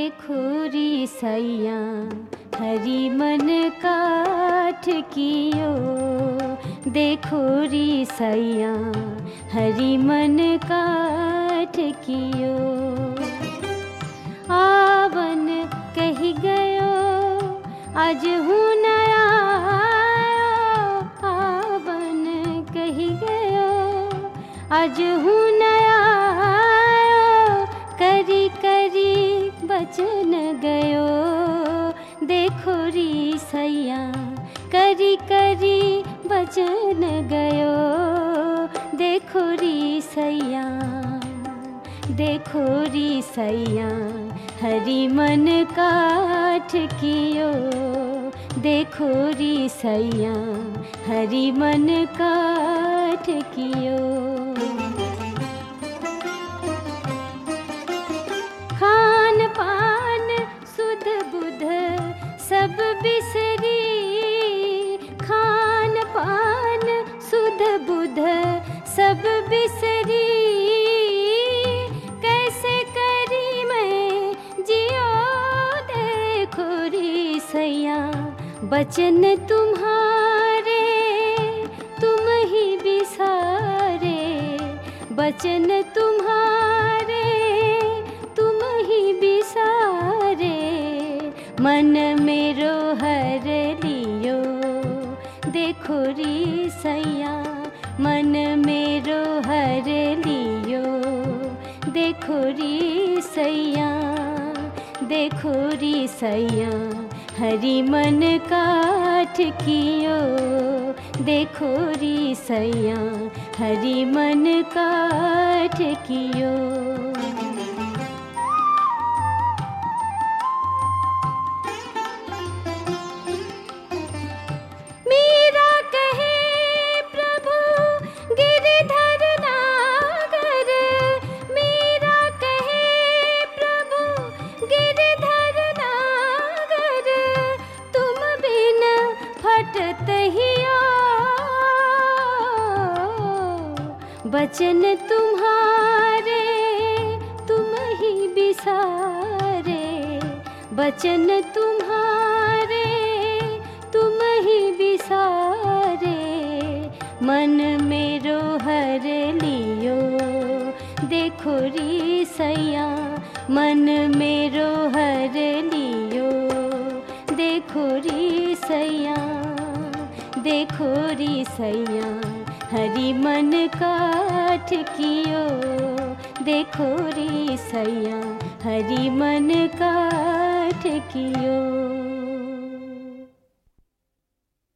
देखो री सैया हरी मन काठ कियो, देखो री सैया हरी मन काठ कियो। आवन कही गयो आज हूँ नया, आवन कही गयो आज हूँ नया, करी करी बचन गयो, देखो री सैया करी करी बचन गयो, देखो री सैया, देखो री सैया हरी मन काठ कियो, देखो री सैया हरी मन काठ कियो। खान पान सुध बुध सब बिसरी, खान पान सुध बुध सब बिसरी, कैसे करी मैं जियो, देखो री सैया बचन तुम्हारे तुम ही बिसारे, बचन तुम्हारे तुम ही बिसारे, मन मेरो हर लियो, देखो री सैया मन मेरो हर लियो, देखो री सैया, देखो री सैया हरी मन काठ कियो, देखो री सैया हरी मन काठ कियो। मीरा कहे प्रभु गिरधर नागर, मीरा कहे प्रभु गिरधर नागर, तुम बिन फटत हियो, बचन तुम्हारे तुम ही बिसारे, बचन तुम्हारे तुम ही बिसारे, मन मेरो हर लियो, देखो री सैया मन मेरो हर लियो, देखो री सैया, देखो री सैया हरी मन काठ कियो, देखो री सैया हरी मन काठ कियो।